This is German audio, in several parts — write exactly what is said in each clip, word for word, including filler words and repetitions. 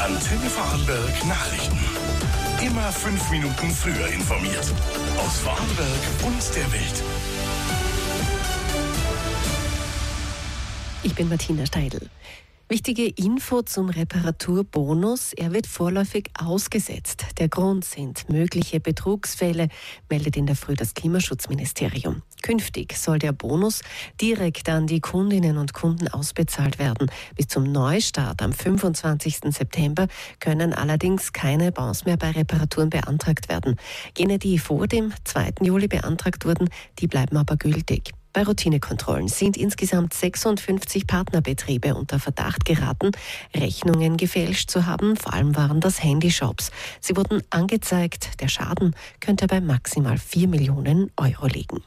Antenne Vorarlberg Nachrichten. Immer fünf Minuten früher informiert. Aus Vorarlberg und der Welt. Ich bin Martina Steidl. Wichtige Info zum Reparaturbonus. Er wird vorläufig ausgesetzt. Der Grund sind mögliche Betrugsfälle, meldet in der Früh das Klimaschutzministerium. Künftig soll der Bonus direkt an die Kundinnen und Kunden ausbezahlt werden. Bis zum Neustart am fünfundzwanzigsten September können allerdings keine Bons mehr bei Reparaturen beantragt werden. Jene, die vor dem zweiten Juli beantragt wurden, die bleiben aber gültig. Bei Routinekontrollen sind insgesamt sechsundfünfzig Partnerbetriebe unter Verdacht geraten, Rechnungen gefälscht zu haben. Vor allem waren das Handyshops. Sie wurden angezeigt. Der Schaden könnte bei maximal vier Millionen Euro liegen.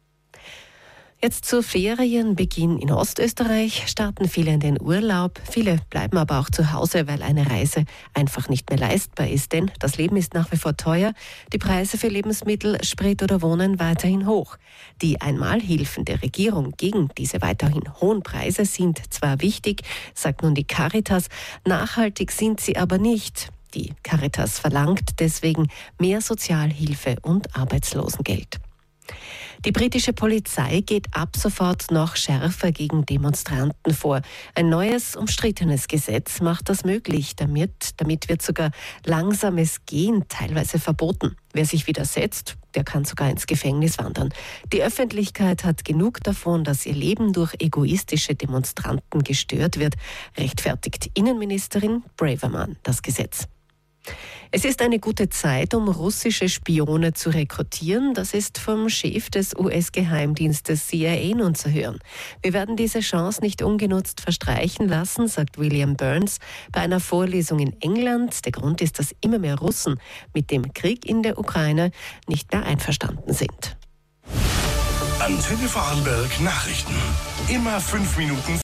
Jetzt zu Ferienbeginn in Ostösterreich starten viele in den Urlaub. Viele bleiben aber auch zu Hause, weil eine Reise einfach nicht mehr leistbar ist. Denn das Leben ist nach wie vor teuer. Die Preise für Lebensmittel, Sprit oder Wohnen weiterhin hoch. Die Einmalhilfen der Regierung gegen diese weiterhin hohen Preise sind zwar wichtig, sagt nun die Caritas, nachhaltig sind sie aber nicht. Die Caritas verlangt deswegen mehr Sozialhilfe und Arbeitslosengeld. Die britische Polizei geht ab sofort noch schärfer gegen Demonstranten vor. Ein neues, umstrittenes Gesetz macht das möglich. Damit, damit wird sogar langsames Gehen teilweise verboten. Wer sich widersetzt, der kann sogar ins Gefängnis wandern. Die Öffentlichkeit hat genug davon, dass ihr Leben durch egoistische Demonstranten gestört wird, rechtfertigt Innenministerin Braverman das Gesetz. Es ist eine gute Zeit, um russische Spione zu rekrutieren. Das ist vom Chef des U S-Geheimdienstes C I A nun zu hören. Wir werden diese Chance nicht ungenutzt verstreichen lassen, sagt William Burns bei einer Vorlesung in England. Der Grund ist, dass immer mehr Russen mit dem Krieg in der Ukraine nicht mehr einverstanden sind. Antenne Vorarlberg Nachrichten. Immer fünf Minuten